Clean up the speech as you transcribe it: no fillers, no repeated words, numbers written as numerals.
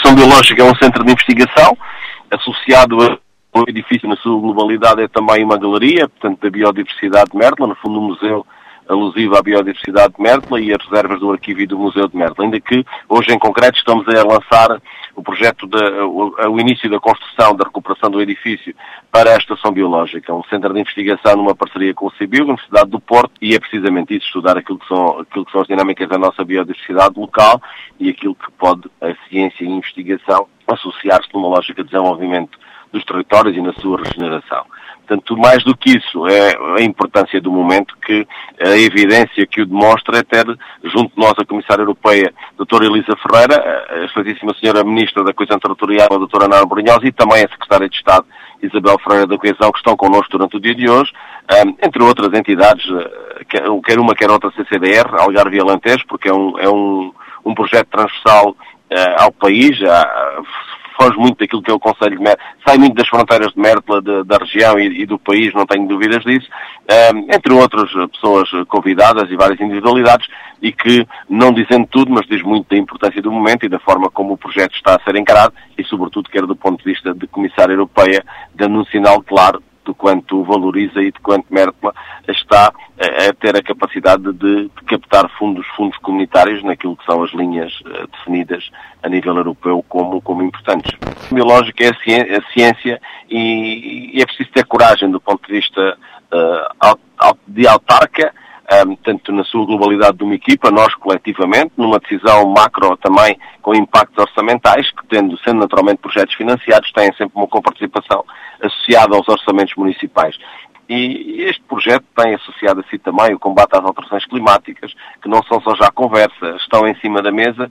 Ação Biológica é um centro de investigação, associado ao edifício na sua globalidade é também uma galeria, portanto, da biodiversidade de Mértola, no fundo um museu alusivo à biodiversidade de Mértola e às reservas do arquivo e do Museu de Mértola, ainda que hoje em concreto estamos a lançar o projeto, o início da construção, da recuperação do edifício para a Estação Biológica, um centro de investigação numa parceria com o CIBIL, Universidade do Porto, e é precisamente isso, estudar aquilo que são as dinâmicas da nossa biodiversidade local e aquilo que pode a ciência e a investigação associar-se numa lógica de desenvolvimento dos territórios e na sua regeneração. Portanto, mais do que isso, é a importância do momento, que a evidência que o demonstra é ter, junto de nós, a Comissária Europeia, a doutora Elisa Ferreira, a excelentíssima senhora Ministra da Coesão Territorial, a doutora Ana Brunhosa, e também a Secretária de Estado, Isabel Ferreira da Coesão, que estão connosco durante o dia de hoje, entre outras entidades, quer uma, quer outra CCDR, Algarve e Alentejo, porque é um projeto transversal ao país, foge muito daquilo que é o Conselho de Mértola, sai muito das fronteiras de Mértola, da região e do país, não tenho dúvidas disso, entre outras pessoas convidadas e várias individualidades, e que, não dizendo tudo, mas diz muito da importância do momento e da forma como o projeto está a ser encarado, e sobretudo quer do ponto de vista de Comissária Europeia, dando um sinal claro de quanto valoriza e de quanto Mértola está a ter a capacidade de captar fundos comunitários naquilo que são as linhas definidas a nível europeu como importantes. A biológica é a ciência e é preciso ter coragem do ponto de vista de autarca, tanto na sua globalidade de uma equipa, nós coletivamente, numa decisão macro também com impactos orçamentais, que sendo naturalmente projetos financiados, têm sempre uma coparticipação associada aos orçamentos municipais. E este projeto tem associado a si também o combate às alterações climáticas, que não são só já conversa, estão em cima da mesa